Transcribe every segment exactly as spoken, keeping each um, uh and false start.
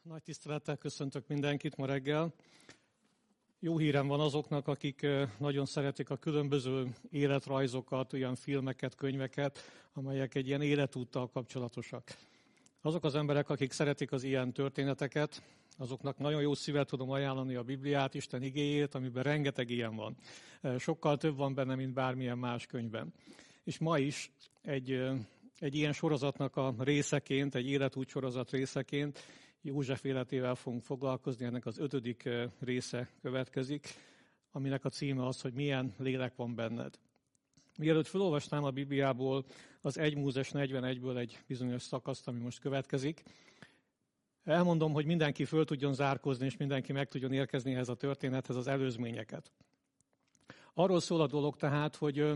Nagy tisztelettel köszöntök mindenkit ma reggel. Jó hírem van azoknak, akik nagyon szeretik a különböző életrajzokat, olyan filmeket, könyveket, amelyek egy ilyen életúttal kapcsolatosak. Azok az emberek, akik szeretik az ilyen történeteket, azoknak nagyon jó szívet tudom ajánlani a Bibliát, Isten igéjét, amiben rengeteg ilyen van. Sokkal több van benne, mint bármilyen más könyvben. És ma is egy, egy ilyen sorozatnak a részeként, egy életút sorozat részeként József életével fogunk foglalkozni, ennek az ötödik része következik, aminek a címe az, hogy milyen lélek van benned. Mielőtt felolvasnám a Bibliából az egy Mózes negyvenegyből egy bizonyos szakaszt, ami most következik, elmondom, hogy mindenki föl tudjon zárkózni, és mindenki meg tudjon érkezni ehhez a történethez az előzményeket. Arról szól a dolog tehát, hogy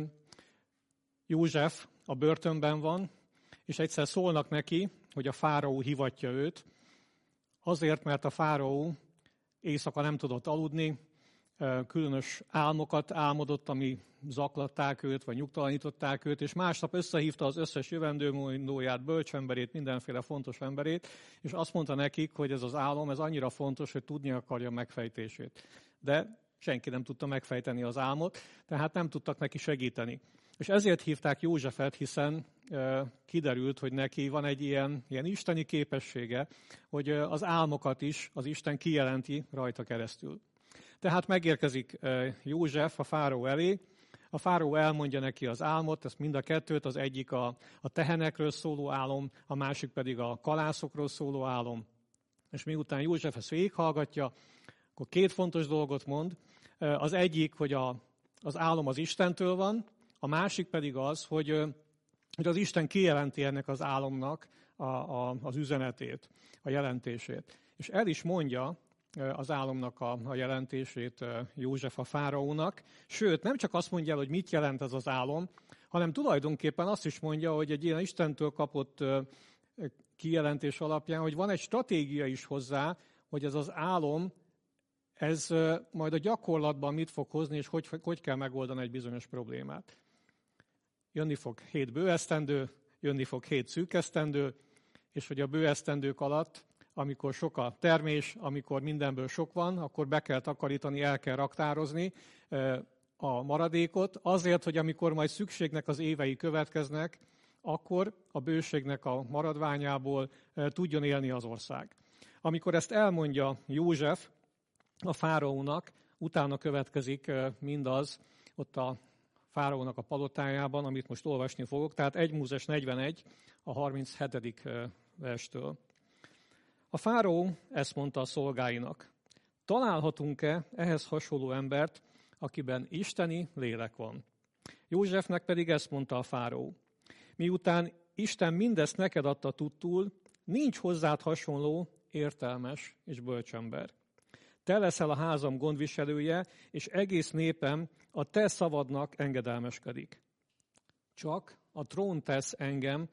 József a börtönben van, és egyszer szólnak neki, hogy a fáraó hivatja őt, azért, mert a fáraó éjszaka nem tudott aludni, különös álmokat álmodott, ami zaklatták őt, vagy nyugtalanították őt, és másnap összehívta az összes jövendőmondóját, bölcsemberét, mindenféle fontos emberét, és azt mondta nekik, hogy ez az álom, ez annyira fontos, hogy tudni akarja megfejtését. De senki nem tudta megfejteni az álmot, tehát nem tudtak neki segíteni. És ezért hívták Józsefet, hiszen e, kiderült, hogy neki van egy ilyen, ilyen isteni képessége, hogy az álmokat is az Isten kijelenti rajta keresztül. Tehát megérkezik József a fáraó elé, a fáraó elmondja neki az álmot, ezt mind a kettőt, az egyik a, a tehenekről szóló álom, a másik pedig a kalászokról szóló álom. És miután József ezt végighallgatja, akkor két fontos dolgot mond. Az egyik, hogy a, az álom az Istentől van, a másik pedig az, hogy, hogy az Isten kijelenti ennek az álomnak a, a, az üzenetét, a jelentését. És el is mondja az álomnak a, a jelentését József a fáraónak. Sőt, nem csak azt mondja, hogy mit jelent ez az álom, hanem tulajdonképpen azt is mondja, hogy egy ilyen Istentől kapott kijelentés alapján, hogy van egy stratégia is hozzá, hogy ez az álom, ez majd a gyakorlatban mit fog hozni, és hogy, hogy kell megoldani egy bizonyos problémát. Jönni fog hét bőesztendő, jönni fog hét szűkesztendő, és hogy a bőesztendők alatt, amikor sok a termés, amikor mindenből sok van, akkor be kell takarítani, el kell raktározni a maradékot, azért, hogy amikor majd szükségnek az évei következnek, akkor a bőségnek a maradványából tudjon élni az ország. Amikor ezt elmondja József a fáraónak, utána következik mindaz ott a fáraónak a palotájában, amit most olvasni fogok, tehát egy Mózes negyvenegy a harminchetedik verstől. A fáraó ezt mondta a szolgáinak: találhatunk-e ehhez hasonló embert, akiben isteni lélek van? Józsefnek pedig ezt mondta a fáraó: miután Isten mindezt neked adta tudtul, nincs hozzád hasonló, értelmes és bölcsember. Te leszel a házam gondviselője, és egész népem a te szavadnak engedelmeskedik. Csak a trón tesz engem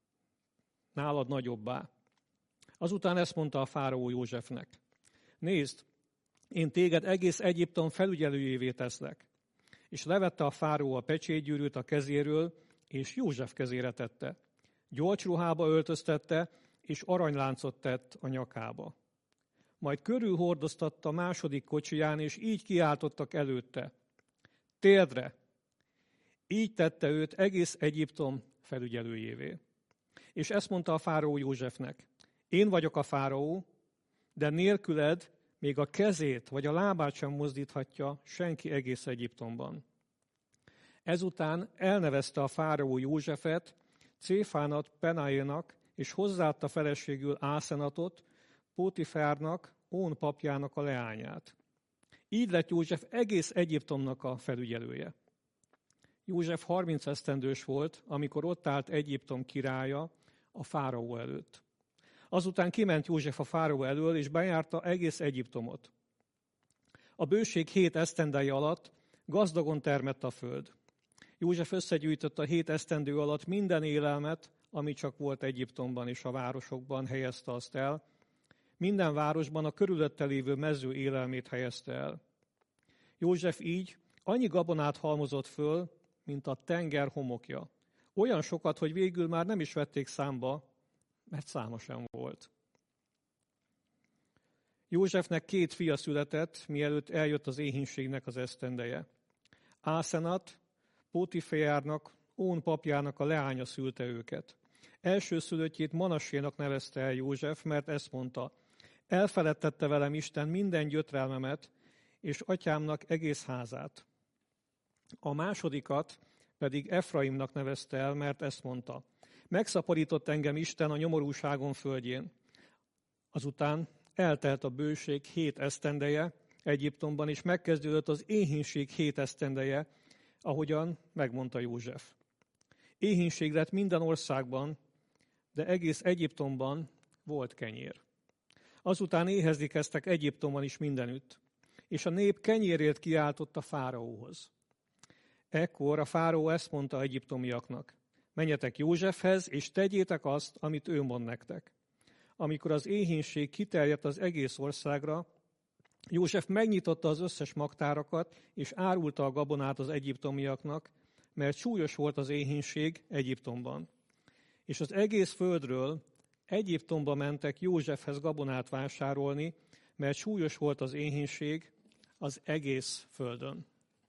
nálad nagyobbá. Azután ezt mondta a fáraó Józsefnek: nézd, én téged egész Egyiptom felügyelőjévé teszlek. És levette a fáraó a pecsétgyűrűt a kezéről, és József kezére tette. Gyolcsruhába öltöztette, és aranyláncot tett a nyakába. Majd körülhordoztatta második kocsiján, és így kiáltottak előtte: térdre! Így tette őt egész Egyiptom felügyelőjévé. És ezt mondta a fáraó Józsefnek: én vagyok a fáraó, de nélküled még a kezét vagy a lábát sem mozdíthatja senki egész Egyiptomban. Ezután elnevezte a fáraó Józsefet, Céfánat Penáénak, és hozzáadta feleségül Ászenatot, Pótifárnak, Ón papjának a leányát. Így lett József egész Egyiptomnak a felügyelője. József harminc esztendős volt, amikor ott állt Egyiptom királya a fáraó előtt. Azután kiment József a fáraó elől, és bejárta egész Egyiptomot. A bőség hét esztendei alatt gazdagon termett a föld. József összegyűjtött a hét esztendő alatt minden élelmet, ami csak volt Egyiptomban és a városokban, helyezte azt el. Minden városban a körülötte lévő mező élelmét helyezte el. József így annyi gabonát halmozott föl, mint a tenger homokja. Olyan sokat, hogy végül már nem is vették számba, mert száma sem volt. Józsefnek két fia született, mielőtt eljött az éhínségnek az esztendeje. Ászenat, Pótifeárnak, Ón papjának a leánya szülte őket. Elsőszülöttjét Manassénak nevezte el József, mert ezt mondta: elfeledtette velem Isten minden gyötrelmemet, és atyámnak egész házát. A másodikat pedig Efraimnak nevezte el, mert ezt mondta: megszaporított engem Isten a nyomorúságom földjén. Azután eltelt a bőség hét esztendeje Egyiptomban, és megkezdődött az éhínség hét esztendeje, ahogyan megmondta József. Éhínség lett minden országban, de egész Egyiptomban volt kenyér. Azután éhezni kezdtek Egyiptomban is mindenütt, és a nép kenyérért kiáltott a fáraóhoz. Ekkor a fáraó ezt mondta egyiptomiaknak: menjetek Józsefhez, és tegyétek azt, amit ő mond nektek. Amikor az éhínség kiterjedt az egész országra, József megnyitotta az összes magtárakat, és árulta a gabonát az egyiptomiaknak, mert súlyos volt az éhínség Egyiptomban. És az egész földről Egyiptomba mentek Józsefhez gabonát vásárolni, mert súlyos volt az éhínség az egész földön.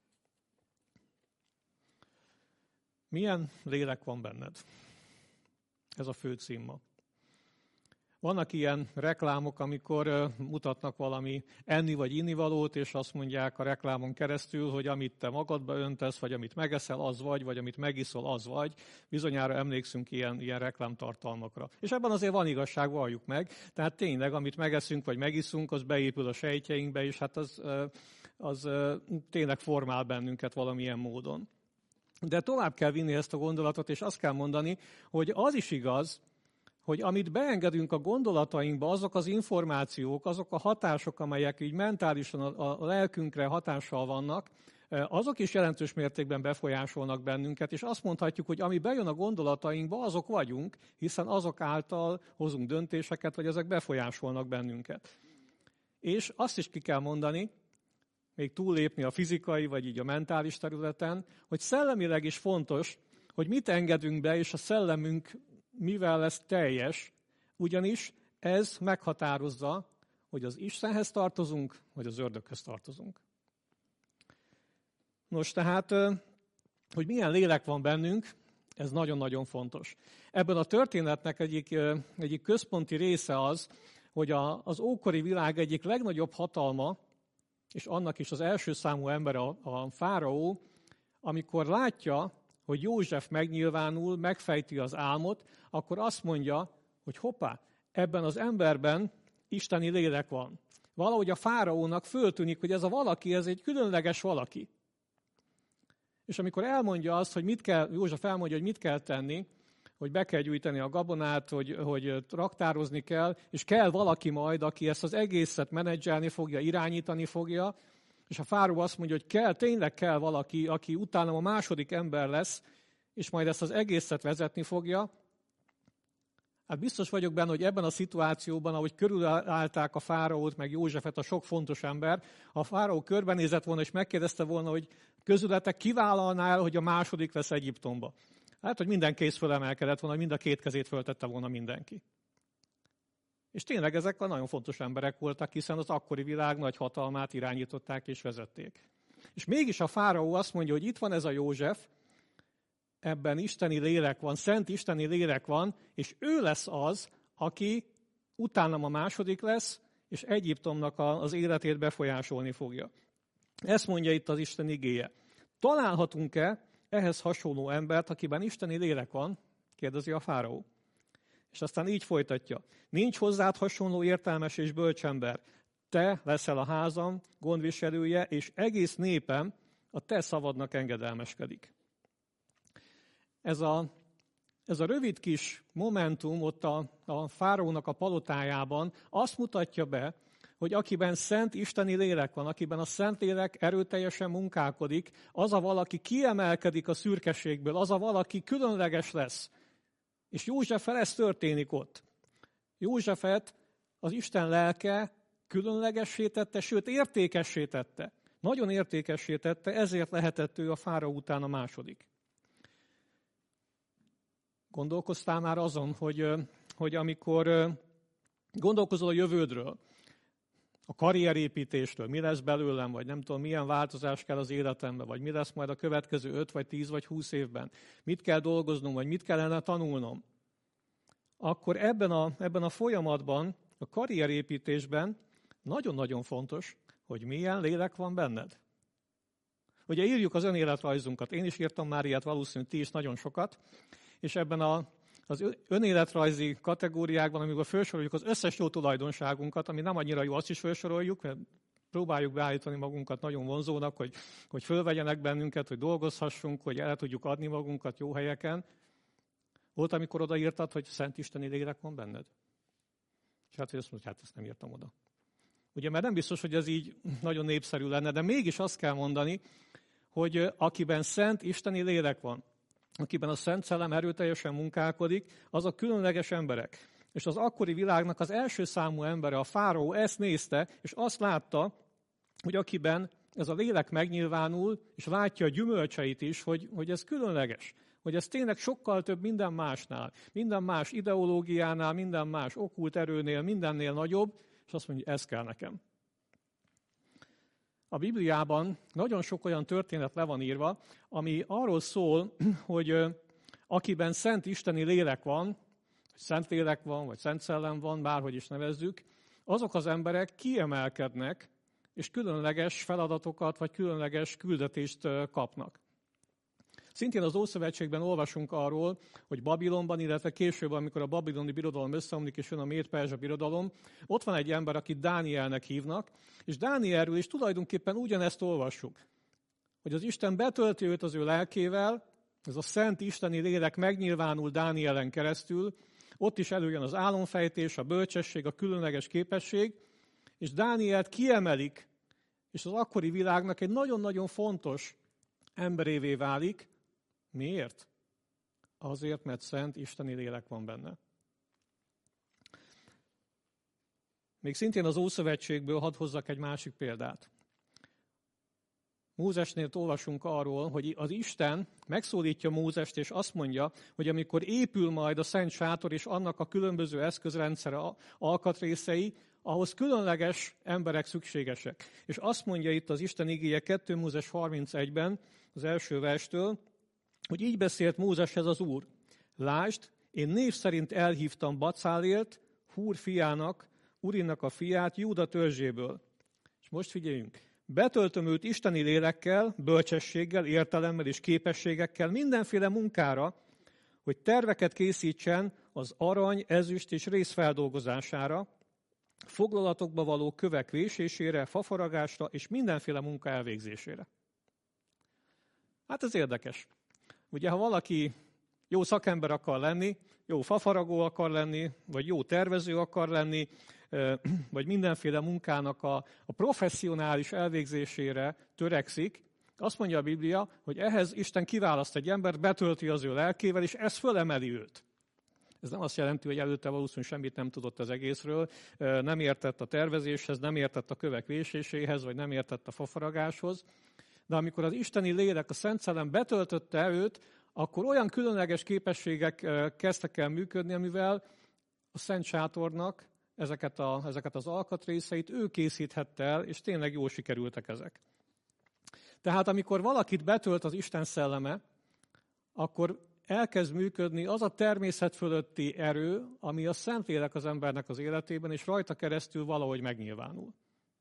Milyen lélek van benned? Ez a fő cím ma. Vannak ilyen reklámok, amikor mutatnak valami enni vagy innivalót, és azt mondják a reklámon keresztül, hogy amit te magadba öntesz, vagy amit megeszel, az vagy, vagy amit megiszol, az vagy. Bizonyára emlékszünk ilyen, ilyen reklámtartalmakra. És ebben azért van igazság, valljuk meg. Tehát tényleg, amit megeszünk, vagy megiszunk, az beépül a sejtjeinkbe, és hát az, az tényleg formál bennünket valamilyen módon. De tovább kell vinni ezt a gondolatot, és azt kell mondani, hogy az is igaz, hogy amit beengedünk a gondolatainkba, azok az információk, azok a hatások, amelyek így mentálisan a, a lelkünkre hatással vannak, azok is jelentős mértékben befolyásolnak bennünket, és azt mondhatjuk, hogy ami bejön a gondolatainkba, azok vagyunk, hiszen azok által hozunk döntéseket, vagy ezek befolyásolnak bennünket. És azt is ki kell mondani, még túllépni a fizikai, vagy így a mentális területen, hogy szellemileg is fontos, hogy mit engedünk be, és a szellemünk mivel lesz teljes, ugyanis ez meghatározza, hogy az Istenhez tartozunk, vagy az ördöghöz tartozunk. Nos, tehát, hogy milyen lélek van bennünk, ez nagyon-nagyon fontos. Ebben a történetnek egyik, egyik központi része az, hogy a, az ókori világ egyik legnagyobb hatalma, és annak is az első számú ember a, a fáraó, amikor látja, hogy József megnyilvánul, megfejti az álmot, akkor azt mondja, hogy hoppá, ebben az emberben isteni lélek van. Valahogy a fáraónak föltűnik, hogy ez a valaki, ez egy különleges valaki. És amikor elmondja azt, hogy mit kell, József elmondja, hogy mit kell tenni, hogy be kell gyűjteni a gabonát, hogy, hogy raktározni kell, és kell valaki majd, aki ezt az egészet menedzselni fogja, irányítani fogja, és a fáraó azt mondja, hogy kell, tényleg kell valaki, aki utána a második ember lesz, és majd ezt az egészet vezetni fogja. Hát biztos vagyok benne, hogy ebben a szituációban, ahogy körülállták a fáraót, meg Józsefet, a sok fontos ember, a fáraó körbenézett volna, és megkérdezte volna, hogy közületek kivállalná el, hogy a második lesz Egyiptomba. Hát, hogy minden kéz fölemelkedett volna, mind a két kezét föltette volna mindenki. És tényleg ezek a nagyon fontos emberek voltak, hiszen az akkori világ nagy hatalmát irányították és vezették. És mégis a fáraó azt mondja, hogy itt van ez a József, ebben isteni lélek van, szent isteni lélek van, és ő lesz az, aki utánam a második lesz, és Egyiptomnak az életét befolyásolni fogja. Ezt mondja itt az Isten igéje. Találhatunk-e ehhez hasonló embert, akiben isteni lélek van? Kérdezi a fáraó. És aztán így folytatja. Nincs hozzád hasonló értelmes és bölcs ember. Te leszel a házam gondviselője, és egész népem a te szavadnak engedelmeskedik. Ez a, ez a rövid kis momentum ott a, a fáraónak a palotájában azt mutatja be, hogy akiben szent isteni lélek van, akiben a szent lélek erőteljesen munkálkodik, az a valaki kiemelkedik a szürkeségből, az a valaki különleges lesz. És Józseffel ez történik ott. Józsefet az Isten lelke különlegessé tette, sőt értékessé tette. Nagyon értékessé tette, ezért lehetett ő a fáraó után a második. Gondolkoztál már azon, hogy, hogy amikor gondolkozol a jövődről, a karrierépítéstől, mi lesz belőlem, vagy nem tudom, milyen változás kell az életembe, vagy mi lesz majd a következő öt, vagy tíz, vagy húsz évben, mit kell dolgoznom, vagy mit kellene tanulnom, akkor ebben a, ebben a folyamatban, a karrierépítésben nagyon-nagyon fontos, hogy milyen lélek van benned. Ugye írjuk az önéletrajzunkat, én is írtam már ilyet, valószínűleg ti is nagyon sokat, és ebben a, az önéletrajzi kategóriákban, amikor felsoroljuk az összes jó tulajdonságunkat, ami nem annyira jó, azt is felsoroljuk, mert próbáljuk beállítani magunkat nagyon vonzónak, hogy, hogy fölvegyenek bennünket, hogy dolgozhassunk, hogy el tudjuk adni magunkat jó helyeken. Volt, amikor odaírtad, hogy Szent Isteni lélek van benned? És hát, hogy azt mondod, hát ezt nem írtam oda. Ugye, mert nem biztos, hogy ez így nagyon népszerű lenne, de mégis azt kell mondani, hogy akiben Szent Isteni lélek van, akiben a Szent Szellem erőteljesen munkálkodik, azok különleges emberek. És az akkori világnak az első számú embere, a fáraó ezt nézte, és azt látta, hogy akiben ez a lélek megnyilvánul, és látja a gyümölcseit is, hogy, hogy ez különleges. Hogy ez tényleg sokkal több minden másnál, minden más ideológiánál, minden más okkult erőnél, mindennél nagyobb, és azt mondja, ez kell nekem. A Bibliában nagyon sok olyan történet le van írva, ami arról szól, hogy akiben Szent Isteni lélek van, Szent lélek van, vagy Szent Szellem van, bárhogy is nevezzük, azok az emberek kiemelkednek, és különleges feladatokat, vagy különleges küldetést kapnak. Szintén az Ószövetségben olvasunk arról, hogy Babilonban, illetve később, amikor a babiloni birodalom összeomlik, és jön a Méd-Perzsa birodalom, ott van egy ember, akit Dánielnek hívnak, és Dánielről is tulajdonképpen ugyanezt olvassuk, hogy az Isten betölti őt az ő lelkével, ez a Szent Isteni lélek megnyilvánul Dánielen keresztül, ott is előjön az álomfejtés, a bölcsesség, a különleges képesség, és Dánielt kiemelik, és az akkori világnak egy nagyon-nagyon fontos emberévé válik. Miért? Azért, mert Szent Isteni lélek van benne. Még szintén az Ószövetségből hadd hozzak egy másik példát. Mózesnél olvasunk arról, hogy az Isten megszólítja Mózest, és azt mondja, hogy amikor épül majd a Szent Sátor és annak a különböző eszközrendszere alkatrészei, ahhoz különleges emberek szükségesek. És azt mondja itt az Isten igéje kettő Mózes harmincegyben, az első verstől, hogy így beszélt Mózeshez az Úr. Lásd, én név szerint elhívtam Bacálélt, Húr fiának, Urinnak a fiát, Júda törzséből. És most figyeljünk. Betöltöm őt isteni lélekkel, bölcsességgel, értelemmel és képességekkel, mindenféle munkára, hogy terveket készítsen az arany, ezüst és rész feldolgozására, foglalatokba való kövek vésésére, fafaragásra és mindenféle munka elvégzésére. Hát ez érdekes. Ugye, ha valaki jó szakember akar lenni, jó fafaragó akar lenni, vagy jó tervező akar lenni, vagy mindenféle munkának a, a professzionális elvégzésére törekszik, azt mondja a Biblia, hogy ehhez Isten kiválaszt egy embert, betölti az ő lelkével, és ez fölemeli őt. Ez nem azt jelenti, hogy előtte valószínűleg semmit nem tudott az egészről, nem értett a tervezéshez, nem értett a kövek véséséhez, vagy nem értett a fafaragáshoz. De amikor az isteni lélek, a Szent Szellem betöltötte őt, akkor olyan különleges képességek kezdtek el működni, amivel a Szent Sátornak ezeket, a, ezeket az alkatrészeit ő készíthette el, és tényleg jól sikerültek ezek. Tehát amikor valakit betölt az Isten szelleme, akkor elkezd működni az a természet fölötti erő, ami a Szentlélek az embernek az életében, és rajta keresztül valahogy megnyilvánul.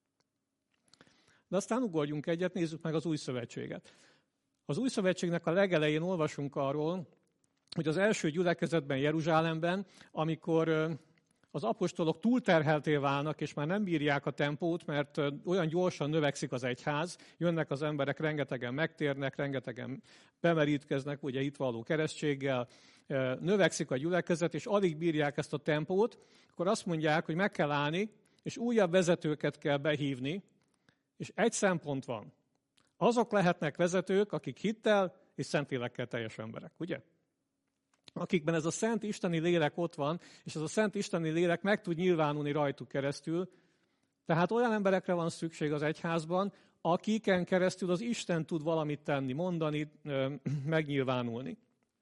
De aztán ugorjunk egyet, nézzük meg az Új Szövetséget. Az Új Szövetségnek a legelején olvasunk arról, hogy az első gyülekezetben, Jeruzsálemben, amikor az apostolok túlterhelté válnak, és már nem bírják a tempót, mert olyan gyorsan növekszik az egyház, jönnek az emberek, rengetegen megtérnek, rengetegen bemerítkeznek, ugye itt való keresztséggel, növekszik a gyülekezet, és alig bírják ezt a tempót, akkor azt mondják, hogy meg kell állni, és újabb vezetőket kell behívni, és egy szempont van. Azok lehetnek vezetők, akik hittel és szentlélekkel teljes emberek, ugye? Akikben ez a Szent Isteni lélek ott van, és ez a Szent Isteni lélek meg tud nyilvánulni rajtuk keresztül. Tehát olyan emberekre van szükség az egyházban, akiken keresztül az Isten tud valamit tenni, mondani, megnyilvánulni.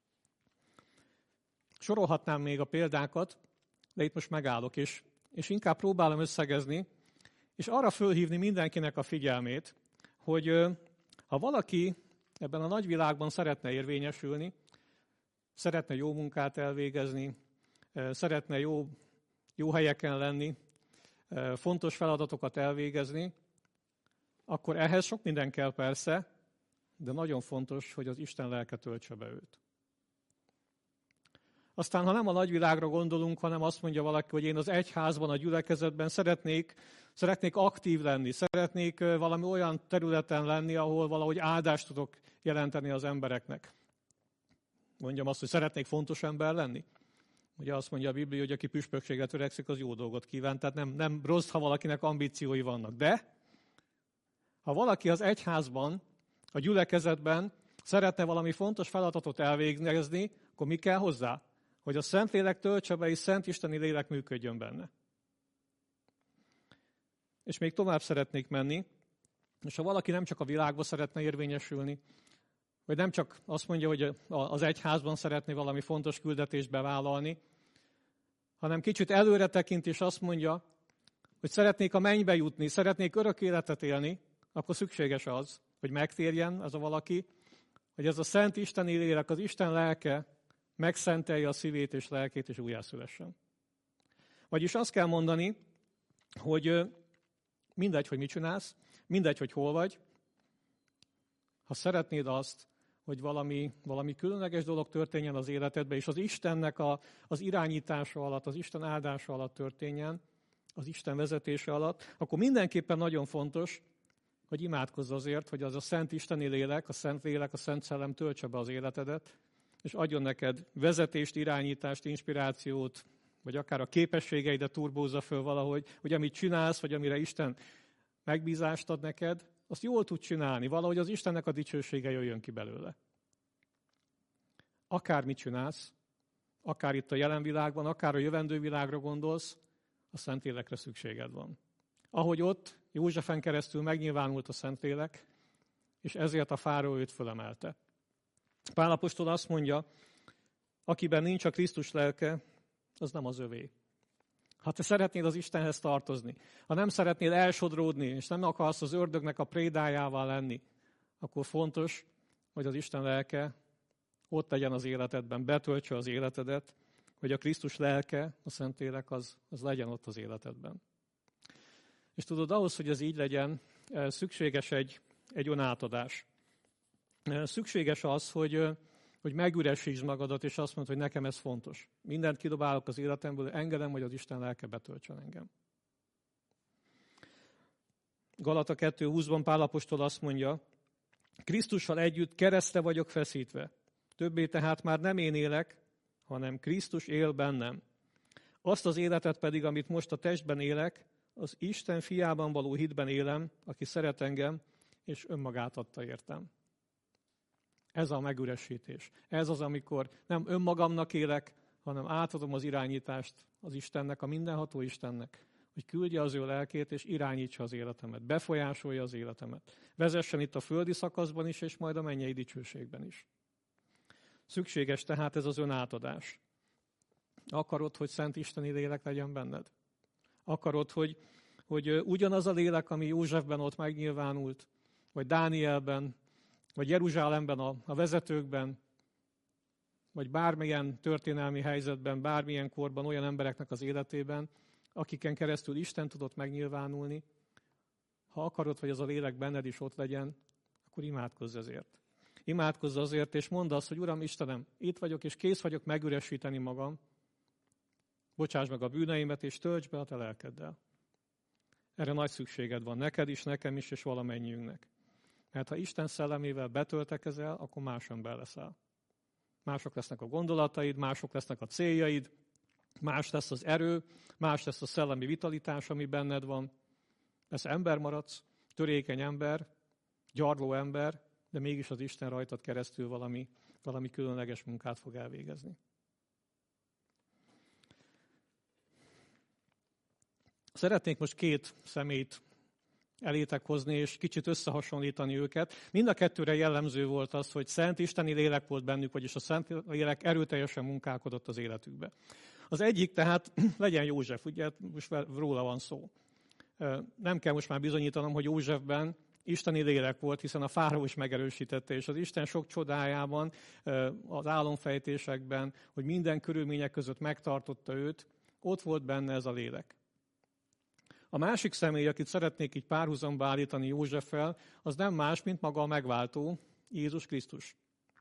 Sorolhatnám még a példákat, de itt most megállok, és, és inkább próbálom összegezni, És arra fölhívni mindenkinek a figyelmét, hogy ha valaki ebben a nagyvilágban szeretne érvényesülni, szeretne jó munkát elvégezni, szeretne jó, jó helyeken lenni, fontos feladatokat elvégezni, akkor ehhez sok minden kell persze, de nagyon fontos, hogy az Isten lelke töltse be őt. Aztán, ha nem a nagyvilágra gondolunk, hanem azt mondja valaki, hogy én az egyházban, a gyülekezetben szeretnék, szeretnék aktív lenni, szeretnék valami olyan területen lenni, ahol valahogy áldást tudok jelenteni az embereknek. Mondjam azt, hogy szeretnék fontos ember lenni. Ugye azt mondja a Biblia, hogy aki püspökségre törekszik, az jó dolgot kíván. Tehát nem, nem rossz, ha valakinek ambíciói vannak. De ha valaki az egyházban, a gyülekezetben szeretne valami fontos feladatot elvégezni, akkor mi kell hozzá? Hogy a Szentlélek töltse be, és Szent Isteni Lélek működjön benne. És még tovább szeretnék menni, és ha valaki nem csak a világban szeretne érvényesülni, vagy nem csak azt mondja, hogy az egyházban szeretné valami fontos küldetést bevállalni, hanem kicsit előre tekint, és azt mondja, hogy szeretnék a mennybe jutni, szeretnék örök életet élni, akkor szükséges az, hogy megtérjen ez a valaki, hogy ez a Szent Isteni Lélek, az Isten lelke megszentelje a szívét és lelkét, és újjászülessen. Vagyis azt kell mondani, hogy mindegy, hogy mit csinálsz, mindegy, hogy hol vagy, ha szeretnéd azt, hogy valami, valami különleges dolog történjen az életedben, és az Istennek a, az irányítása alatt, az Isten áldása alatt történjen, az Isten vezetése alatt, akkor mindenképpen nagyon fontos, hogy imádkozz azért, hogy az a Szent Isteni Lélek, a Szent Lélek, a Szent Szellem töltse be az életedet, és adjon neked vezetést, irányítást, inspirációt, vagy akár a képességeidet turbózza föl valahogy, hogy amit csinálsz, vagy amire Isten megbízást ad neked, azt jól tud csinálni, valahogy az Istennek a dicsősége jöjjön ki belőle. Akármit csinálsz, akár itt a jelen világban, akár a jövendő világra gondolsz, a Szentlélekre szükséged van. Ahogy ott Józsefen keresztül megnyilvánult a Szentlélek, és ezért a fáraó őt fölemelte. Pál apostol azt mondja, akiben nincs a Krisztus lelke, az nem az övé. Ha te szeretnéd az Istenhez tartozni, ha nem szeretnéd elsodródni, és nem akarsz az ördögnek a prédájává lenni, akkor fontos, hogy az Isten lelke ott legyen az életedben, betöltse az életedet, hogy a Krisztus lelke, a Szentlélek, az, az legyen ott az életedben. És tudod, ahhoz, hogy ez így legyen, szükséges egy, egy önátadás. Szükséges az, hogy, hogy megüresítsd magadat, és azt mondd, hogy nekem ez fontos. Mindent kidobálok az életemből, engedem, hogy az Isten lelke betöltsön engem. Galata kettő húszban Pál apostol azt mondja, Krisztussal együtt keresztre vagyok feszítve. Többé tehát már nem én élek, hanem Krisztus él bennem. Azt az életet pedig, amit most a testben élek, az Isten fiában való hitben élem, aki szeret engem, és önmagát adta értem. Ez a megüresítés. Ez az, amikor nem önmagamnak élek, hanem átadom az irányítást az Istennek, a mindenható Istennek, hogy küldje az ő lelkét, és irányítsa az életemet, befolyásolja az életemet. Vezessen itt a földi szakaszban is, és majd a mennyei dicsőségben is. Szükséges tehát ez az önátadás. Akarod, hogy Szent Isteni Lélek legyen benned? Akarod, hogy, hogy ugyanaz a lélek, ami Józsefben ott megnyilvánult, vagy Dánielben, vagy Jeruzsálemben, a, a vezetőkben, vagy bármilyen történelmi helyzetben, bármilyen korban olyan embereknek az életében, akiken keresztül Isten tudott megnyilvánulni, ha akarod, hogy az a lélek benned is ott legyen, akkor imádkozz ezért. Imádkozz azért, és mondd azt, hogy Uram Istenem, itt vagyok, és kész vagyok megüresíteni magam, bocsáss meg a bűneimet, és tölts be a te lelkeddel. Erre nagy szükséged van neked is, nekem is, és valamennyiünknek. Mert ha Isten szellemével betöltekezel, akkor más ember leszel. Mások lesznek a gondolataid, mások lesznek a céljaid, más lesz az erő, más lesz a szellemi vitalitás, ami benned van. Lesz ember maradsz, törékeny ember, gyarló ember, de mégis az Isten rajtad keresztül valami, valami különleges munkát fog elvégezni. Szeretnék most két személyt elétek hozni, és kicsit összehasonlítani őket. Mind a kettőre jellemző volt az, hogy Szent Isteni Lélek volt bennük, vagyis a Szent Lélek erőteljesen munkálkodott az életükbe. Az egyik tehát legyen József, ugye most róla van szó. Nem kell most már bizonyítanom, hogy Józsefben isteni lélek volt, hiszen a fáraó is megerősítette, és az Isten sok csodájában, az álomfejtésekben, hogy minden körülmények között megtartotta őt, ott volt benne ez a lélek. A másik személy, akit szeretnék így párhuzamba állítani Józseffel, az nem más, mint maga a megváltó, Jézus Krisztus.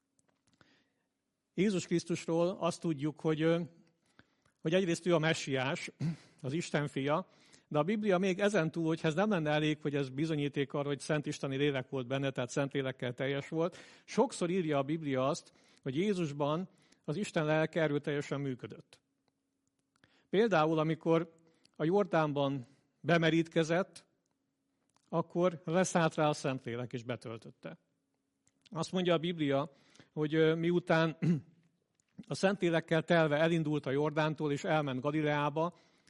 Jézus Krisztusról azt tudjuk, hogy, hogy egyrészt ő a messiás, az Isten fia, de a Biblia még ezen túl, hogy ez nem lenne elég, hogy ez bizonyíték arra, hogy szent isteni lélek volt benne, tehát szent lélekkel teljes volt. Sokszor írja a Biblia azt, hogy Jézusban az Isten lelke erőteljesen működött. Például, amikor a Jordánban bemerítkezett, akkor leszállt rá a Szentlélek és betöltötte. Azt mondja a Biblia, hogy miután a Szentlélekkel telve elindult a Jordántól és elment Galileába,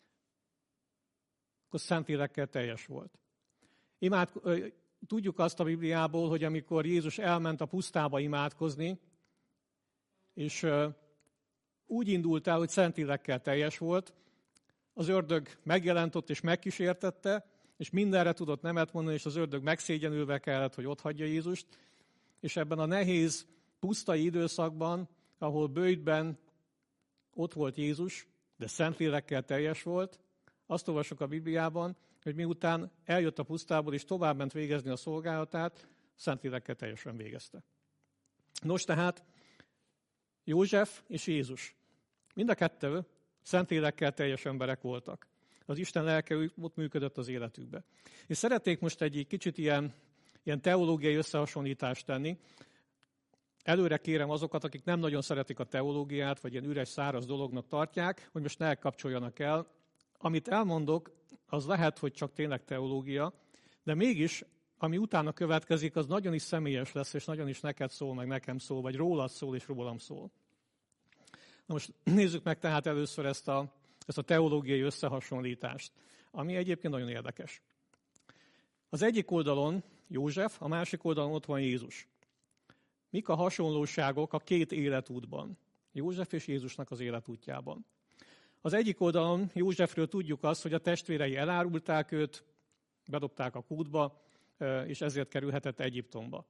akkor Szentlélekkel teljes volt. Imád, tudjuk azt a Bibliából, hogy amikor Jézus elment a pusztába imádkozni, és úgy indult el, hogy Szentlélekkel teljes volt, az ördög megjelent ott és megkísértette, és mindenre tudott nemet mondani, és az ördög megszégyenülve kellett, hogy otthagyja Jézust. És ebben a nehéz, pusztai időszakban, ahol bőjtben ott volt Jézus, de Szentlélekkel teljes volt, azt olvasok a Bibliában, hogy miután eljött a pusztából és továbbment végezni a szolgálatát, Szentlélekkel teljesen végezte. Nos tehát, József és Jézus, mind a kettő Szentlélekkel teljes emberek voltak. Az Isten lelke ott működött az életükbe. És szeretnék most egy kicsit ilyen, ilyen teológiai összehasonlítást tenni. Előre kérem azokat, akik nem nagyon szeretik a teológiát, vagy ilyen üres, száraz dolognak tartják, hogy most ne kapcsoljanak el. Amit elmondok, az lehet, hogy csak tényleg teológia, de mégis, ami utána következik, az nagyon is személyes lesz, és nagyon is neked szól, meg nekem szól, vagy rólad szól, és rólam szól. Na most nézzük meg tehát először ezt a, ezt a teológiai összehasonlítást, ami egyébként nagyon érdekes. Az egyik oldalon József, a másik oldalon ott van Jézus. Mik a hasonlóságok a két életútban? József és Jézusnak az életútjában. Az egyik oldalon Józsefről tudjuk azt, hogy a testvérei elárulták őt, bedobták a kútba, és ezért kerülhetett Egyiptomba.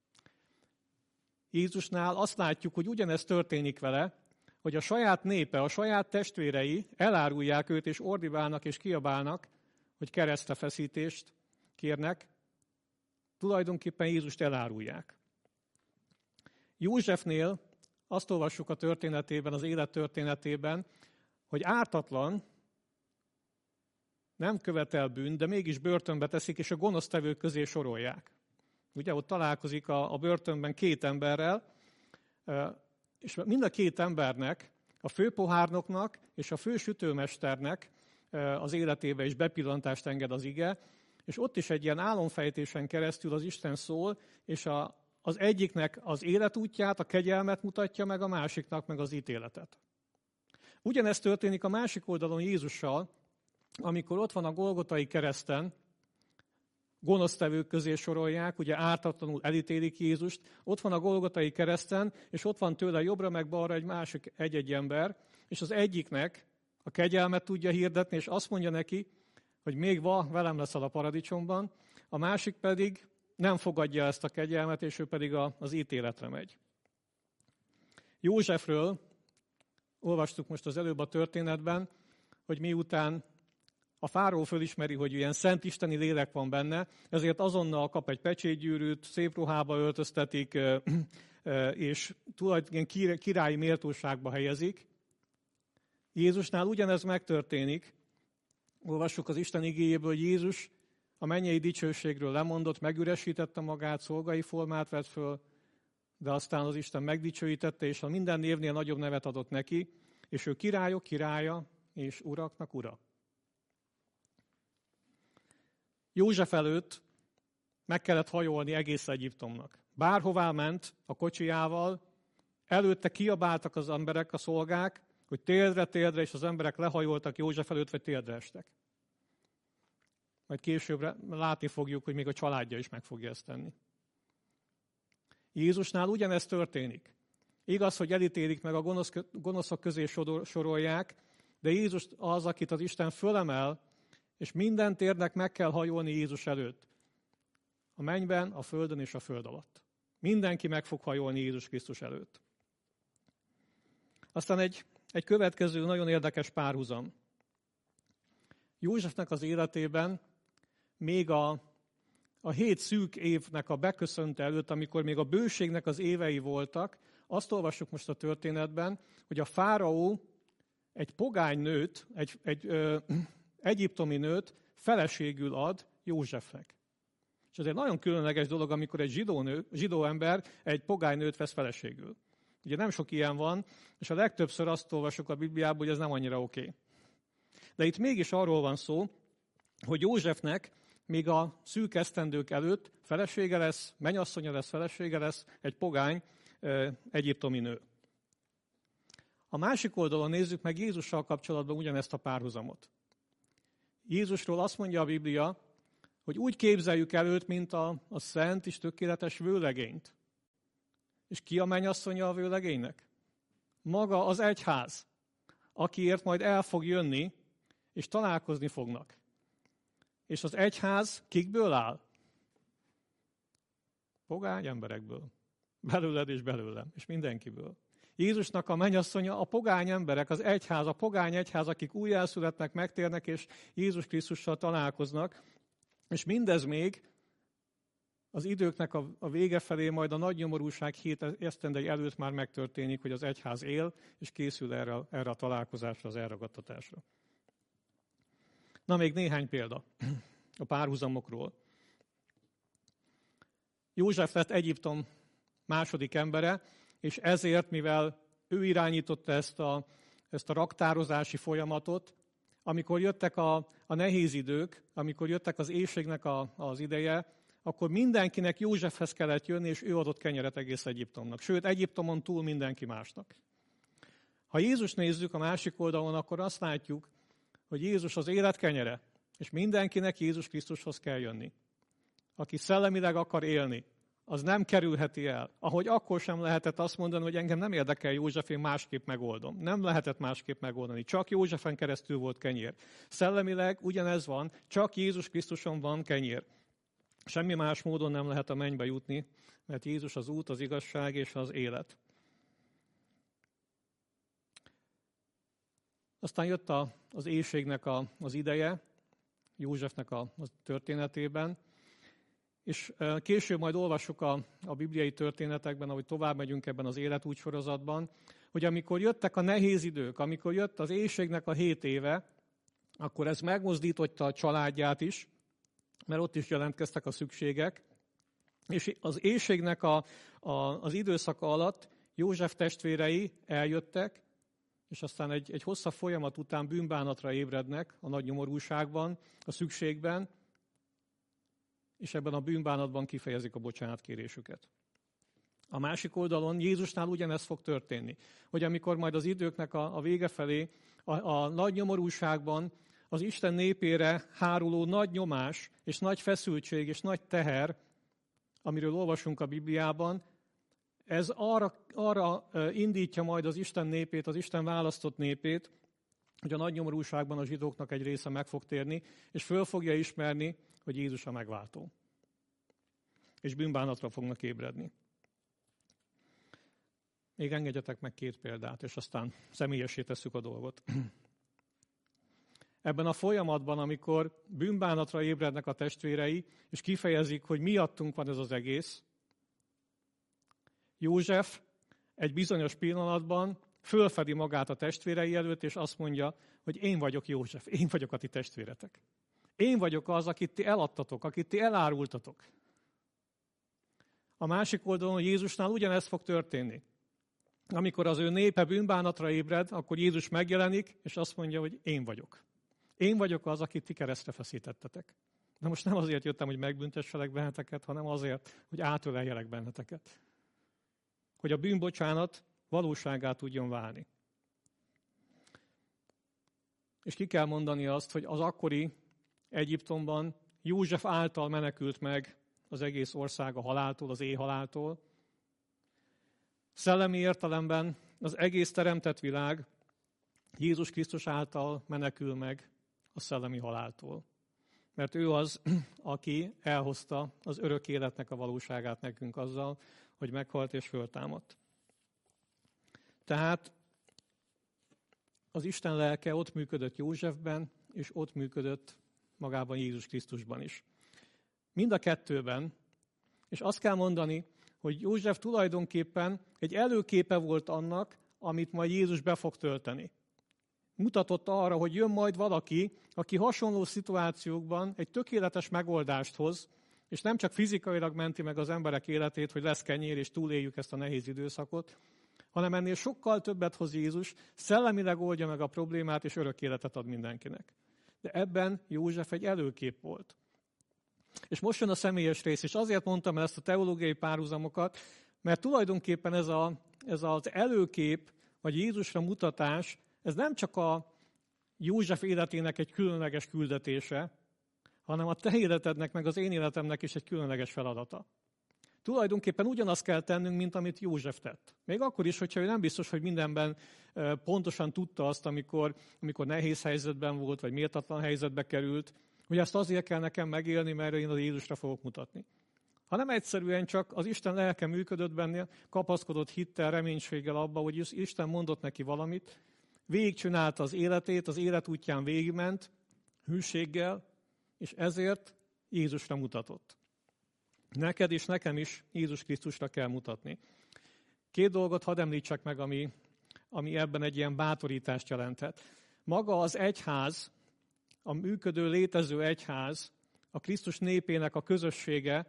Jézusnál azt látjuk, hogy ugyanezt történik vele, hogy a saját népe, a saját testvérei elárulják őt, és ordibálnak és kiabálnak, hogy keresztefeszítést kérnek. Tulajdonképpen Jézust elárulják. Józsefnél azt olvassuk a történetében, az élet történetében, hogy ártatlan, nem követel bűnt, de mégis börtönbe teszik, és a gonosztevők közé sorolják. Ugye ott találkozik a, a börtönben két emberrel, és mind a két embernek, a főpohárnoknak és a fősütőmesternek az életébe is bepillantást enged az ige, és ott is egy ilyen álomfejtésen keresztül az Isten szól, és a, az egyiknek az életútját, a kegyelmet mutatja meg, a másiknak meg az ítéletet. Ugyanezt történik a másik oldalon Jézussal, amikor ott van a Golgotai kereszten, gonosztevők közé sorolják, ugye ártatlanul elítélik Jézust, ott van a Golgotai kereszten, és ott van tőle jobbra meg balra egy másik egy-egy ember, és az egyiknek a kegyelmet tudja hirdetni, és azt mondja neki, hogy még va, velem leszel a paradicsomban, a másik pedig nem fogadja ezt a kegyelmet, és ő pedig az ítéletre megy. Józsefről olvastuk most az előbb a történetben, hogy miután a fáraó fölismeri, hogy ilyen szent isteni lélek van benne, ezért azonnal kap egy pecsétgyűrűt, szép ruhába öltöztetik, és tulajdonképpen királyi méltóságba helyezik. Jézusnál ugyanez megtörténik. Olvassuk az Isten igéjéből, hogy Jézus a mennyei dicsőségről lemondott, megüresítette magát, szolgai formát vett föl, de aztán az Isten megdicsőítette, és a minden névnél nagyobb nevet adott neki, és ő királyok királya, és uraknak ura. József előtt meg kellett hajolni egész Egyiptomnak. Bárhová ment a kocsijával, előtte kiabáltak az emberek, a szolgák, hogy térdre, térdre, és az emberek lehajoltak József előtt, vagy térdre estek. Majd később látni fogjuk, hogy még a családja is meg fogja ezt tenni. Jézusnál ugyanezt történik. Igaz, hogy elítélik meg a gonosz, gonoszok közé sorolják, de Jézus az, akit az Isten fölemel, és minden térnek meg kell hajolni Jézus előtt. A mennyben, a földön és a föld alatt. Mindenki meg fog hajolni Jézus Krisztus előtt. Aztán egy, egy következő nagyon érdekes párhuzam. Józsefnek az életében még a, a hét szűk évnek a beköszönte előtt, amikor még a bőségnek az évei voltak, azt olvassuk most a történetben, hogy a fáraó egy pogány nőt, egy, egy ö, egyiptomi nőt feleségül ad Józsefnek. És ez egy nagyon különleges dolog, amikor egy zsidó, nő, zsidó ember egy pogány nőt vesz feleségül. Ugye nem sok ilyen van, és a legtöbbször azt olvasok a Bibliában, hogy ez nem annyira oké. Okay. De itt mégis arról van szó, hogy Józsefnek még a szűk esztendők előtt felesége lesz, mennyasszonya lesz, felesége lesz egy pogány e, egyiptomi nő. A másik oldalon nézzük meg Jézussal kapcsolatban ugyanezt a párhuzamot. Jézusról azt mondja a Biblia, hogy úgy képzeljük el őt, mint a, a szent és tökéletes vőlegényt. És ki a mennyasszonya a vőlegénynek? Maga az egyház, akiért majd el fog jönni, és találkozni fognak. És az egyház kikből áll? Pogány emberekből. Belőled és belőlem, és mindenkiből. Jézusnak a mennyasszonya a pogány emberek, az egyház, a pogány egyház, akik újjászületnek, megtérnek, és Jézus Krisztussal találkoznak. És mindez még az időknek a, a vége felé, majd a nagy nyomorúság hét esztendei előtt már megtörténik, hogy az egyház él, és készül erre, erre a találkozásra, az elragadtatásra. Na, még néhány példa a párhuzamokról. József lett Egyiptom második embere, és ezért, mivel ő irányította ezt a, ezt a raktározási folyamatot, amikor jöttek a, a nehéz idők, amikor jöttek az éhségnek a, az ideje, akkor mindenkinek Józsefhez kellett jönni, és ő adott kenyeret egész Egyiptomnak. Sőt, Egyiptomon túl mindenki másnak. Ha Jézus nézzük a másik oldalon, akkor azt látjuk, hogy Jézus az élet kenyere, és mindenkinek Jézus Krisztushoz kell jönni. Aki szellemileg akar élni, az nem kerülheti el. Ahogy akkor sem lehetett azt mondani, hogy engem nem érdekel József, én másképp megoldom. Nem lehetett másképp megoldani. Csak Józsefen keresztül volt kenyér. Szellemileg ugyanez van, csak Jézus Krisztuson van kenyér. Semmi más módon nem lehet a mennybe jutni, mert Jézus az út, az igazság és az élet. Aztán jött a, az éhségnek a, az ideje, Józsefnek a, a történetében, és később majd olvassuk a, a bibliai történetekben, ahogy tovább megyünk ebben az életút sorozatban, hogy amikor jöttek a nehéz idők, amikor jött az éhségnek a hét éve, akkor ez megmozdította a családját is, mert ott is jelentkeztek a szükségek, és az éhségnek a, a, az időszaka alatt József testvérei eljöttek, és aztán egy, egy hosszabb folyamat után bűnbánatra ébrednek a nagy nyomorúságban, a szükségben, és ebben a bűnbánatban kifejezik a bocsánatkérésüket. A másik oldalon Jézusnál ugyanez fog történni, hogy amikor majd az időknek a, a vége felé a, a nagy nyomorúságban az Isten népére háruló nagy nyomás, és nagy feszültség, és nagy teher, amiről olvasunk a Bibliában, ez arra, arra indítja majd az Isten népét, az Isten választott népét, hogy a nagy nyomorúságban a zsidóknak egy része meg fog térni, és föl fogja ismerni, hogy Jézus a megváltó. És bűnbánatra fognak ébredni. Még engedjetek meg két példát, és aztán személyessé tesszük a dolgot. Ebben a folyamatban, amikor bűnbánatra ébrednek a testvérei, és kifejezik, hogy miattunk van ez az egész, József egy bizonyos pillanatban fölfedi magát a testvérei előtt, és azt mondja, hogy én vagyok József, én vagyok a ti testvéretek. Én vagyok az, akit ti eladtatok, akit ti elárultatok. A másik oldalon Jézusnál ugyanez fog történni. Amikor az ő népe bűnbánatra ébred, akkor Jézus megjelenik, és azt mondja, hogy én vagyok. Én vagyok az, akit ti keresztre feszítettetek. De most nem azért jöttem, hogy megbüntesselek benneteket, hanem azért, hogy átöleljelek benneteket. Hogy a bűnbocsánat valóságá tudjon válni. És ki kell mondani azt, hogy az akkori Egyiptomban József által menekült meg az egész ország a haláltól, az éhhaláltól. Szellemi értelemben az egész teremtett világ Jézus Krisztus által menekül meg a szellemi haláltól. mert ő az, aki elhozta az örök életnek a valóságát nekünk azzal, hogy meghalt és föltámadt. Tehát az Isten lelke ott működött Józsefben, és ott működött magában Jézus Krisztusban is. Mind a kettőben, és azt kell mondani, hogy József tulajdonképpen egy előképe volt annak, amit majd Jézus be fog tölteni. Mutatott arra, hogy jön majd valaki, aki hasonló szituációkban egy tökéletes megoldást hoz, és nem csak fizikailag menti meg az emberek életét, hogy lesz kenyér, és túléljük ezt a nehéz időszakot, hanem ennél sokkal többet hoz Jézus, szellemileg oldja meg a problémát, és örök életet ad mindenkinek. De ebben József egy előkép volt. És most jön a személyes rész, és azért mondtam el ezt a teológiai párhuzamokat, mert tulajdonképpen ez, a, ez az előkép, vagy Jézusra mutatás, ez nem csak a József életének egy különleges küldetése, hanem a te életednek, meg az én életemnek is egy különleges feladata. Tulajdonképpen ugyanazt kell tennünk, mint amit József tett. Még akkor is, hogyha ő nem biztos, hogy mindenben pontosan tudta azt, amikor, amikor nehéz helyzetben volt, vagy méltatlan helyzetbe került, hogy ezt azért kell nekem megélni, mert én az Jézusra fogok mutatni. Hanem egyszerűen csak az Isten lelke működött benne, kapaszkodott hittel, reménységgel abba, hogy Isten mondott neki valamit, végigcsinálta az életét, az élet útján végigment, hűséggel, és ezért Jézusra mutatott. Neked és nekem is Jézus Krisztusra kell mutatni. Két dolgot hadd említsek meg, ami, ami ebben egy ilyen bátorítást jelenthet. Maga az egyház, a működő, létező egyház, a Krisztus népének a közössége,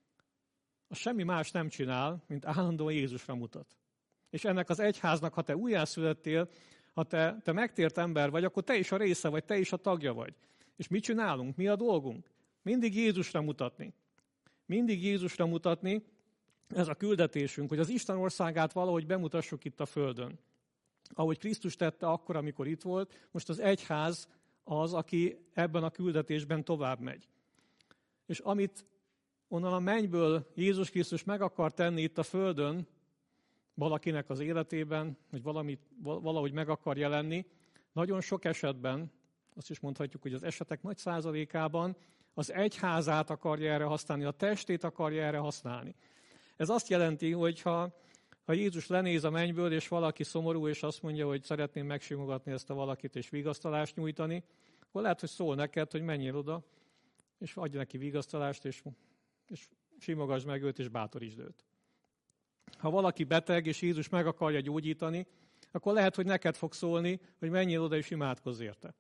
a semmi más nem csinál, mint állandóan Jézusra mutat. És ennek az egyháznak, ha te újjászülettél, ha te, te megtért ember vagy, akkor te is a része vagy, te is a tagja vagy. És mit csinálunk? Mi a dolgunk? Mindig Jézusra mutatni. Mindig Jézusra mutatni, ez a küldetésünk, hogy az Isten országát valahogy bemutassuk itt a földön. Ahogy Krisztus tette akkor, amikor itt volt, most az egyház az, aki ebben a küldetésben tovább megy. És amit onnan a mennyből Jézus Krisztus meg akar tenni itt a földön, valakinek az életében, vagy valamit, valahogy meg akar jelenni, nagyon sok esetben, azt is mondhatjuk, hogy az esetek nagy százalékában az egyházát akarja erre használni, a testét akarja erre használni. Ez azt jelenti, hogy ha, ha Jézus lenéz a mennyből, és valaki szomorú, és azt mondja, hogy szeretném megsimogatni ezt a valakit, és vigasztalást nyújtani, akkor lehet, hogy szól neked, hogy menjél oda, és adj neki vigasztalást, és, és simogasd meg őt, és bátorítsd őt. Ha valaki beteg, és Jézus meg akarja gyógyítani, akkor lehet, hogy neked fog szólni, hogy menjél oda, és imádkozz érte.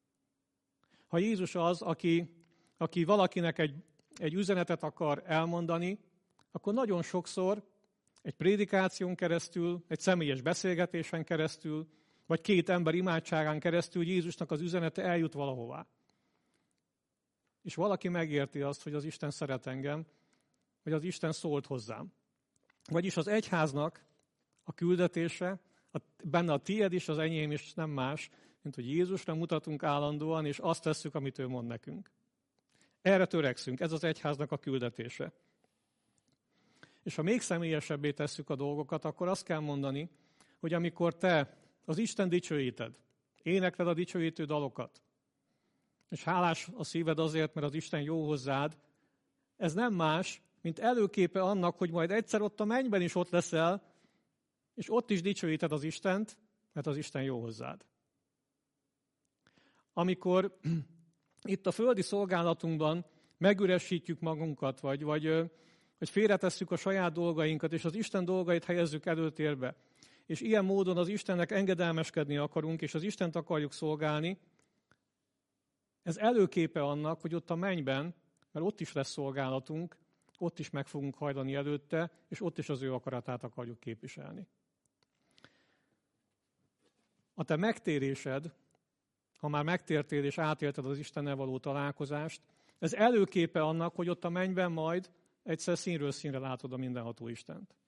Ha Jézus az, aki, aki valakinek egy, egy üzenetet akar elmondani, akkor nagyon sokszor egy prédikáción keresztül, egy személyes beszélgetésen keresztül, vagy két ember imádságán keresztül Jézusnak az üzenete eljut valahová. És valaki megérti azt, hogy az Isten szeret engem, vagy az Isten szólt hozzám. Vagyis az egyháznak a küldetése, a, benne a tiéd is, az enyém is nem más, mint hogy Jézusra mutatunk állandóan, és azt tesszük, amit ő mond nekünk. Erre törekszünk, ez az egyháznak a küldetése. És ha még személyesebbé tesszük a dolgokat, akkor azt kell mondani, hogy amikor te az Isten dicsőíted, énekled a dicsőítő dalokat, és hálás a szíved azért, mert az Isten jó hozzád, ez nem más, mint előképe annak, hogy majd egyszer ott a mennyben is ott leszel, és ott is dicsőíted az Istent, mert az Isten jó hozzád. Amikor itt a földi szolgálatunkban megüresítjük magunkat, vagy, vagy, vagy félretesszük a saját dolgainkat, és az Isten dolgait helyezzük előtérbe, és ilyen módon az Istennek engedelmeskedni akarunk, és az Istent akarjuk szolgálni, ez előképe annak, hogy ott a mennyben, mert ott is lesz szolgálatunk, ott is meg fogunk hajlani előtte, és ott is az ő akaratát akarjuk képviselni. A te megtérésed, ha már megtértél és átélted az Istennel való találkozást, ez előképe annak, hogy ott a mennyben majd egyszer színről színre látod a mindenható Istent.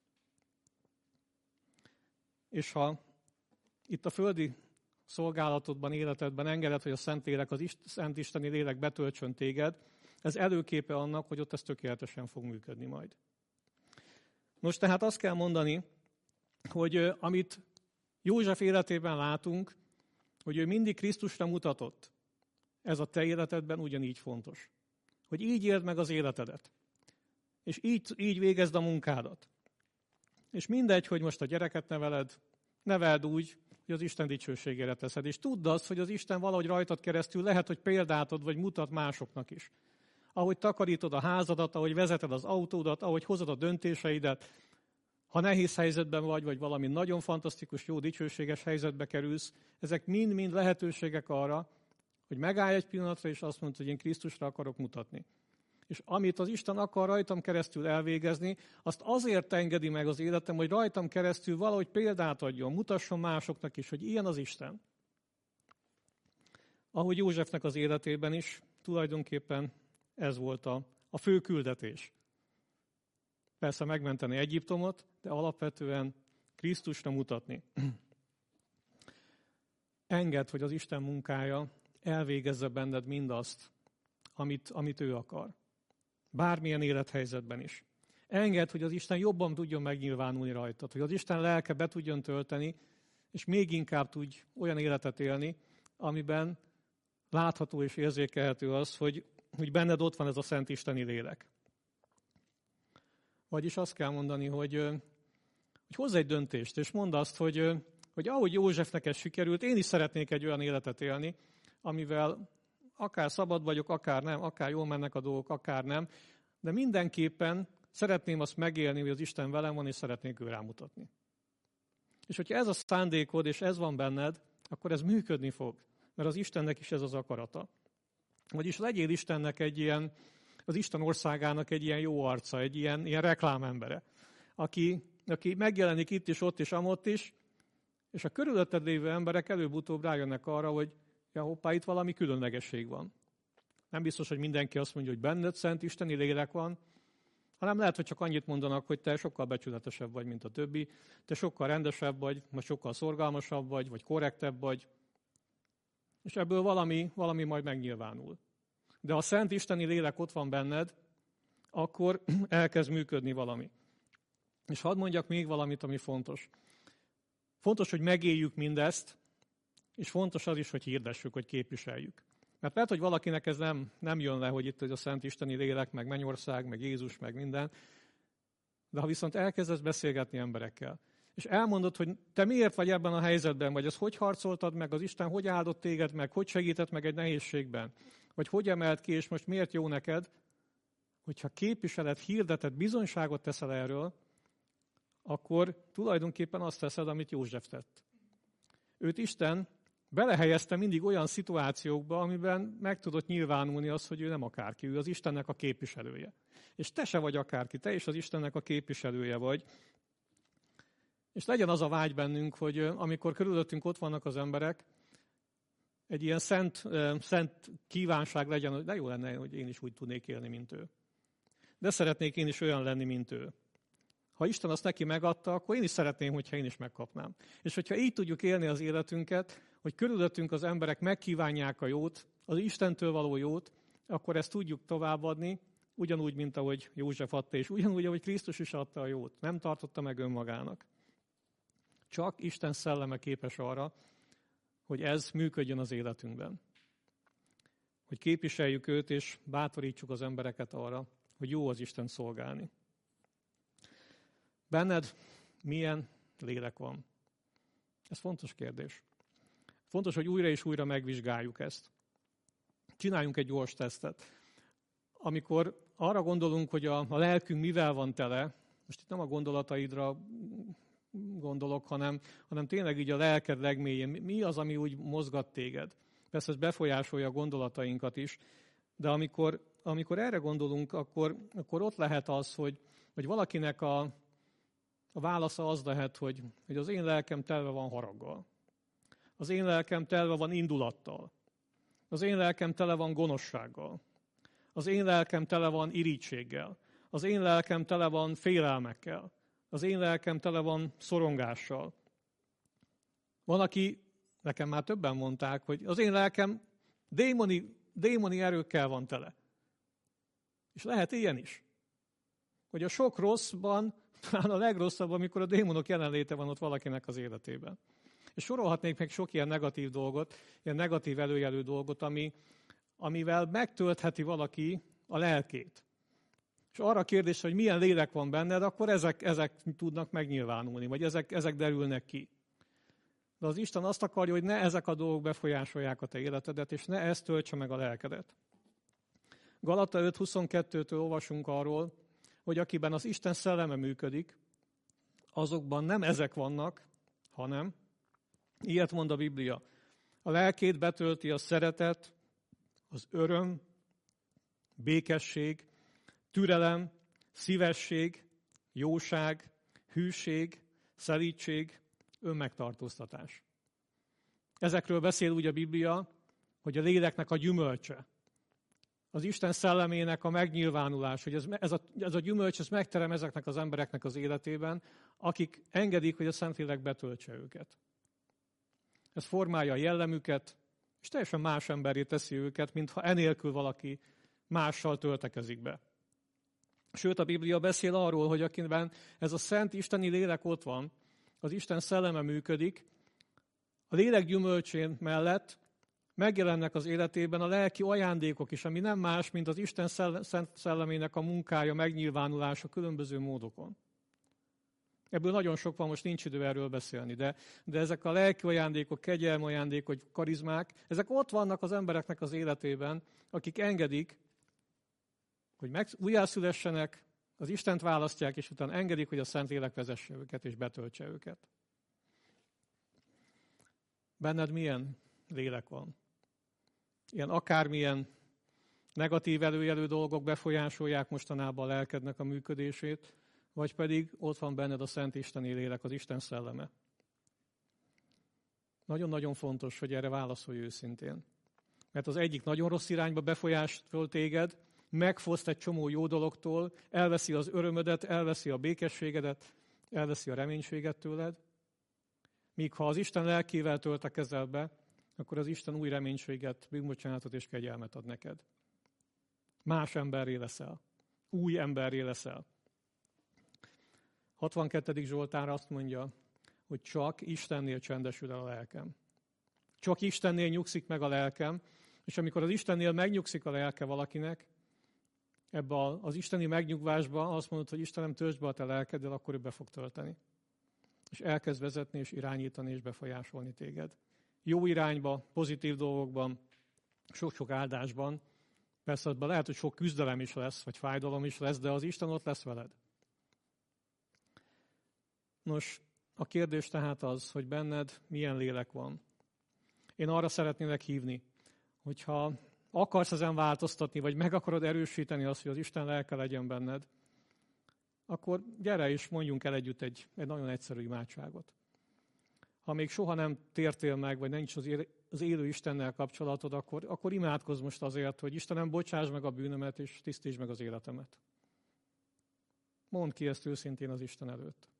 És ha itt a földi szolgálatodban, életedben engeded, hogy a Szentlélek, az Szent Isteni Lélek betöltsön téged, ez előképe annak, hogy ott ez tökéletesen fog működni majd. Most tehát azt kell mondani, hogy amit József életében látunk, hogy ő mindig Krisztusra mutatott. ez a te életedben ugyanígy fontos. Hogy így éld meg az életedet. És így, így végezd a munkádat. És mindegy, hogy most a gyereket neveled, neveld úgy, hogy az Isten dicsőségére teszed. És tudd azt, hogy az Isten valahogy rajtad keresztül lehet, hogy példát ad, vagy mutat másoknak is. Ahogy takarítod a házadat, ahogy vezeted az autódat, ahogy hozod a döntéseidet, ha nehéz helyzetben vagy, vagy valami nagyon fantasztikus, jó, dicsőséges helyzetbe kerülsz, ezek mind-mind lehetőségek arra, hogy megállj egy pillanatra, és azt mondod, hogy én Krisztusra akarok mutatni. És amit az Isten akar rajtam keresztül elvégezni, azt azért engedi meg az életem, hogy rajtam keresztül valahogy példát adjon, mutasson másoknak is, hogy ilyen az Isten. Ahogy Józsefnek az életében is, tulajdonképpen ez volt a, a fő küldetés. Persze megmenteni Egyiptomot, de alapvetően Krisztusra mutatni. Engedd, hogy az Isten munkája elvégezze benned mindazt, amit, amit ő akar. Bármilyen élethelyzetben is. Engedd, hogy az Isten jobban tudjon megnyilvánulni rajtad, hogy az Isten lelke be tudjon tölteni, és még inkább tudj olyan életet élni, amiben látható és érzékelhető az, hogy, hogy benned ott van ez a szent isteni lélek. Vagyis azt kell mondani, hogy, hogy hozz egy döntést, és mondd azt, hogy, hogy ahogy Józsefnek ez sikerült, én is szeretnék egy olyan életet élni, amivel akár szabad vagyok, akár nem, akár jól mennek a dolgok, akár nem, de mindenképpen szeretném azt megélni, hogy az Isten velem van, és szeretnék ő rámutatni. És hogyha ez a szándékod, és ez van benned, akkor ez működni fog, mert az Istennek is ez az akarata. Vagyis legyél Istennek egy ilyen, az Isten országának egy ilyen jó arca, egy ilyen, ilyen reklámembere, aki, aki megjelenik itt is, ott is, amott is, és a körülötted lévő emberek előbb-utóbb rájönnek arra, hogy ja, hoppá, itt valami különlegesség van. Nem biztos, hogy mindenki azt mondja, hogy benned szent isteni lélek van, hanem lehet, hogy csak annyit mondanak, hogy te sokkal becsületesebb vagy, mint a többi, te sokkal rendesebb vagy, vagy sokkal szorgalmasabb vagy, vagy korrektebb vagy, és ebből valami, valami majd megnyilvánul. De ha a szent isteni lélek ott van benned, akkor elkezd működni valami. És hadd mondjak még valamit, ami fontos. Fontos, hogy megéljük mindezt, és fontos az is, hogy hirdessük, hogy képviseljük. Mert lehet, hogy valakinek ez nem, nem jön le, hogy itt a szent isteni lélek, meg mennyország, meg Jézus, meg minden. De ha viszont elkezdesz beszélgetni emberekkel, és elmondod, hogy te miért vagy ebben a helyzetben, vagy az hogy harcoltad meg, az Isten hogy áldott téged meg, hogy segített meg egy nehézségben, vagy hogy emelt ki, és most miért jó neked, hogyha képviseled, hirdeted, bizonyságot teszel erről, akkor tulajdonképpen azt teszed, amit József tett. Őt Isten belehelyezte mindig olyan szituációkba, amiben meg tudott nyilvánulni az, hogy ő nem akárki, ő az Istennek a képviselője. És te se vagy akárki, te is az Istennek a képviselője vagy. És legyen az a vágy bennünk, hogy amikor körülöttünk ott vannak az emberek, egy ilyen szent, szent kívánság legyen, hogy de jó lenne, hogy én is úgy tudnék élni, mint ő. De szeretnék én is olyan lenni, mint ő. Ha Isten azt neki megadta, akkor én is szeretném, hogyha én is megkapnám. És hogyha így tudjuk élni az életünket, hogy körülöttünk az emberek megkívánják a jót, az Istentől való jót, akkor ezt tudjuk továbbadni, ugyanúgy, mint ahogy József adta, és ugyanúgy, ahogy Krisztus is adta a jót. Nem tartotta meg önmagának. Csak Isten szelleme képes arra, hogy ez működjön az életünkben. Hogy képviseljük őt, és bátorítsuk az embereket arra, hogy jó az Isten szolgálni. Benned milyen lélek van? Ez fontos kérdés. Fontos, hogy újra és újra megvizsgáljuk ezt. Csináljunk egy gyors tesztet. Amikor arra gondolunk, hogy a, a lelkünk mivel van tele, most itt nem a gondolataidra gondolok, hanem, hanem tényleg így a lelked legmélyén. Mi az, ami úgy mozgat téged? Persze ez befolyásolja a gondolatainkat is, de amikor, amikor erre gondolunk, akkor, akkor ott lehet az, hogy, hogy valakinek a, a válasza az lehet, hogy, hogy az én lelkem telve van haraggal. Az én lelkem telve van indulattal. Az én lelkem tele van gonoszsággal. Az én lelkem tele van irítséggel. Az én lelkem tele van félelmekkel. Az én lelkem tele van szorongással. Van, aki, nekem már többen mondták, hogy az én lelkem démoni, démoni erőkkel van tele. És lehet ilyen is. Hogy a sok rosszban, talán a legrosszabb, amikor a démonok jelenléte van ott valakinek az életében. És sorolhatnék meg sok ilyen negatív dolgot, ilyen negatív előjelű dolgot, ami, amivel megtöltheti valaki a lelkét. És arra a kérdés, hogy milyen lélek van benned, akkor ezek, ezek tudnak megnyilvánulni, vagy ezek, ezek derülnek ki. De az Isten azt akarja, hogy ne ezek a dolgok befolyásolják a te életedet, és ne ez töltse meg a lelkedet. Galata öt huszonkettőtől olvasunk arról, hogy akiben az Isten szelleme működik, azokban nem ezek vannak, hanem, ilyet mond a Biblia, a lelkét betölti a szeretet, az öröm, békesség, türelem, szívesség, jóság, hűség, szelídség, önmegtartóztatás. Ezekről beszél úgy a Biblia, hogy a léleknek a gyümölcse, az Isten szellemének a megnyilvánulás, hogy ez, ez, a, ez a gyümölcs ez megterem ezeknek az embereknek az életében, akik engedik, hogy a Szentlélek betöltse őket. Ez formálja a jellemüket, és teljesen más emberré teszi őket, mintha enélkül valaki mással töltekezik be. Sőt, a Biblia beszél arról, hogy akiben ez a szent isteni lélek ott van, az Isten szelleme működik, a lélek gyümölcsén mellett megjelennek az életében a lelki ajándékok is, ami nem más, mint az Isten szent szellemének a munkája, megnyilvánulása különböző módokon. Ebből nagyon sok van, most nincs idő erről beszélni, de, de ezek a lelki ajándékok, kegyelmi ajándékok, karizmák, ezek ott vannak az embereknek az életében, akik engedik, hogy meg, újjászülessenek, az Istent választják, és utána engedik, hogy a Szentlélek vezesse őket, és betöltse őket. Benned milyen lélek van? Ilyen akármilyen negatív előjelű dolgok befolyásolják mostanában a lelkednek a működését, vagy pedig ott van benned a Szent Isteni lélek, az Isten szelleme. Nagyon-nagyon fontos, hogy erre válaszolj őszintén. Mert az egyik nagyon rossz irányba befolyásol téged, megfoszt egy csomó jó dologtól, elveszi az örömödet, elveszi a békességedet, elveszi a reménységet tőled. Míg ha az Isten lelkével töltekezel be, akkor az Isten új reménységet, bűnbocsánatot és kegyelmet ad neked. Más emberré leszel. Új emberré leszel. hatvankettedik Zsoltár azt mondja, hogy csak Istennél csendesül el a lelkem. Csak Istennél nyugszik meg a lelkem, és amikor az Istennél megnyugszik a lelke valakinek, ebbe az isteni megnyugvásba azt mondod, hogy Istenem, töltsd be a te lelkeddel, akkor ő be fog tölteni. És elkezd vezetni, és irányítani, és befolyásolni téged. Jó irányba, pozitív dolgokban, sok-sok áldásban. Persze abban lehet, hogy sok küzdelem is lesz, vagy fájdalom is lesz, de az Isten ott lesz veled. Nos, a kérdés tehát az, hogy benned milyen lélek van. Én arra szeretnélek hívni, hogyha akarsz ezen változtatni, vagy meg akarod erősíteni azt, hogy az Isten lelke legyen benned, akkor gyere és mondjunk el együtt egy, egy nagyon egyszerű imádságot. Ha még soha nem tértél meg, vagy nincs az, él, az élő Istennel kapcsolatod, akkor, akkor imádkozz most azért, hogy Istenem, bocsáss meg a bűnömet, és tisztítsd meg az életemet. Mondd ki ezt őszintén az Isten előtt.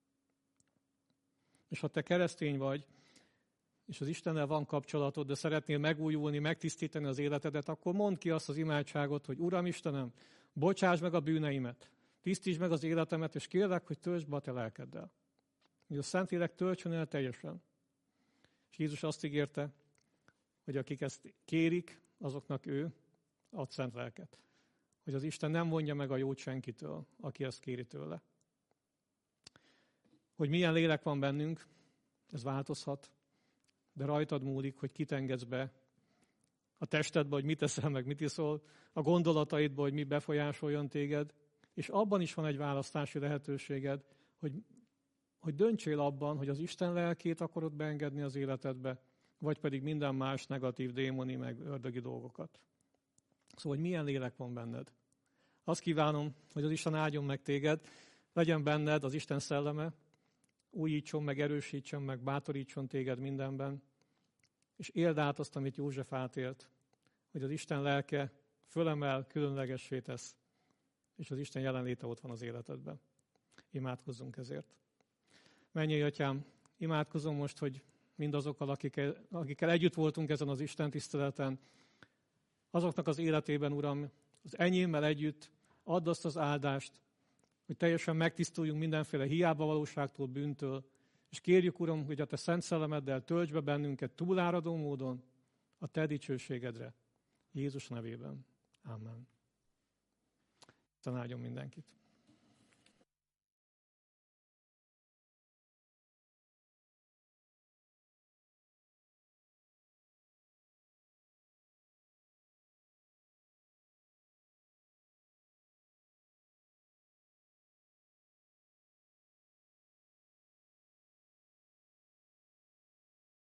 És ha te keresztény vagy, és az Istennel van kapcsolatod, de szeretnél megújulni, megtisztítani az életedet, akkor mondd ki azt az imádságot, hogy Uram Istenem, bocsáss meg a bűneimet, tisztítsd meg az életemet, és kérlek, hogy töltsd be a te lelkeddel. Hogy a Szentlélek töltsön el teljesen. És Jézus azt ígérte, hogy akik ezt kérik, azoknak ő ad szent lelket. Hogy az Isten nem vonja meg a jót senkitől, aki ezt kéri tőle. Hogy milyen lélek van bennünk, ez változhat, de rajtad múlik, hogy kit engedsz be a testedbe, hogy mit teszel meg, mit iszol, a gondolataidba, hogy mi befolyásoljon téged, és abban is van egy választási lehetőséged, hogy, hogy döntsél abban, hogy az Isten lelkét akarod beengedni az életedbe, vagy pedig minden más negatív démoni, meg ördögi dolgokat. Szóval, hogy milyen lélek van benned. Azt kívánom, hogy az Isten áldjon meg téged, legyen benned az Isten szelleme, újítson meg, erősítsen meg, bátorítson téged mindenben, és éld át azt, amit József átélt, hogy az Isten lelke fölemel, különlegessé tesz, és az Isten jelenléte ott van az életedben. Imádkozzunk ezért. Mennyei Atyám, imádkozom most, hogy mindazokkal, akikkel, akikkel együtt voltunk ezen az Isten tiszteleten, azoknak az életében, Uram, az enyémmel együtt add azt az áldást, hogy teljesen megtisztuljunk mindenféle hiába valóságtól, bűntől, és kérjük, Uram, hogy a Te szent szellemeddel töltsd be bennünket túláradó módon a Te dicsőségedre. Jézus nevében. Amen. Isten áldjon mindenkit.